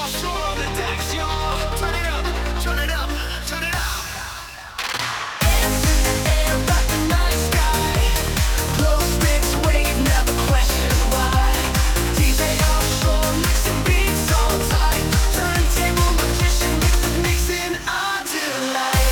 offshore, the decks, y'all. Turn it up, turn it up, turn it up. Hands in the air, like the night sky. Blow sticks, wave, never question why. DJ offshore, mixing beats all tight. Turntable magician, mixing our delight.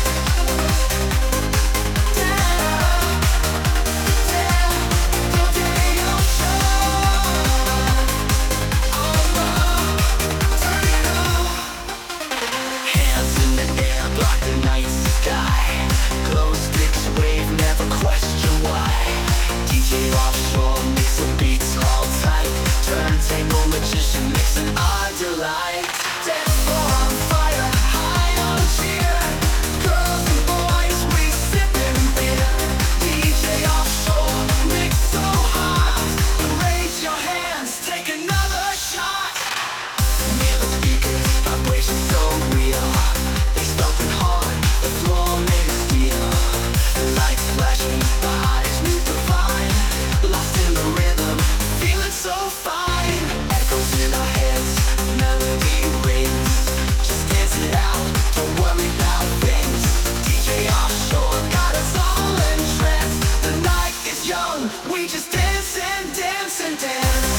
We just dance and dance and dance.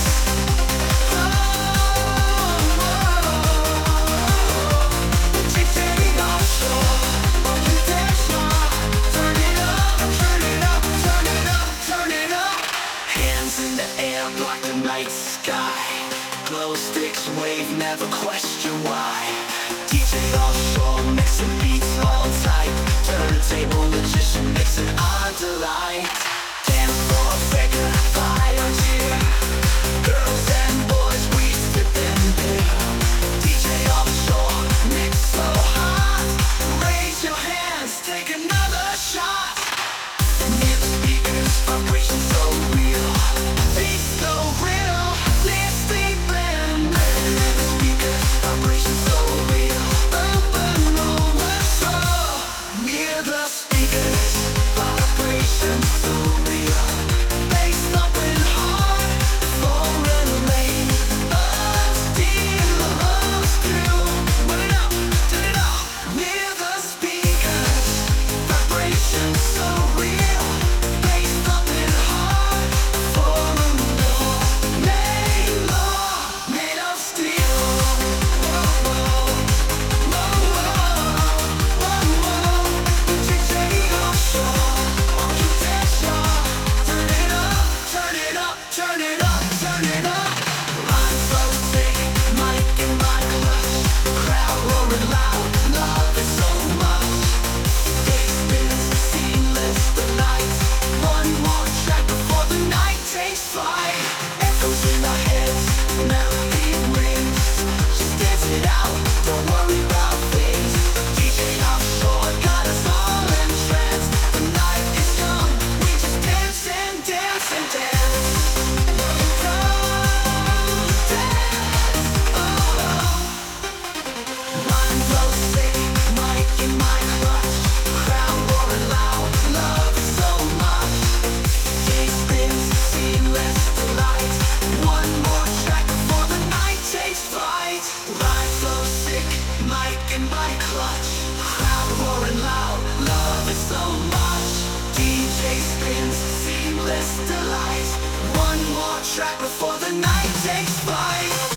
DJ offshore, on the dance floor. Turn it up, turn it up, turn it up, turn it up. Hands in the air, block the night sky. Glow sticks wave, never question why. DJ offshore, mixing beats all tight. Turntable magician, mixing our delight. Dance floor, figure, fire cheer. Girls and boys, we sip and beer. DJ offshore, mix so hot. Raise your hands, take another shot. Near the speakers, vibration so real. Beat so real, let's sleep and near the speakers, vibration so real. Open over so near the speakers, vibration so real. Bass thumping hard, foreign lane. Steel through. Put it up, turn it up. Near the speakers, vibration so real. Bass thumping hard, foreign made of steel. Whoa, whoa, whoa. DJ offshore, on the dance floor. Turn it up, turn it up, turn it up, turn it up. Line floating, mic in my clutch. Crowd roaring loud, love it so much. Day spins, seamless delight. One more track before the night takes flight. Echoes in our heads, melody rings. Just dance it out, don't worry about things. DJ offshore got us all entranced. The night is young, we just dance and dance and dance. Mind blows sick, mic in my clutch. Crowd roaring loud, love it so much. Day spins, seamless delight. One more track before the night takes flight. Ride flow sick, mic in my clutch. Crowd roaring loud, love it so much. DJ spins, seamless delight. One more track before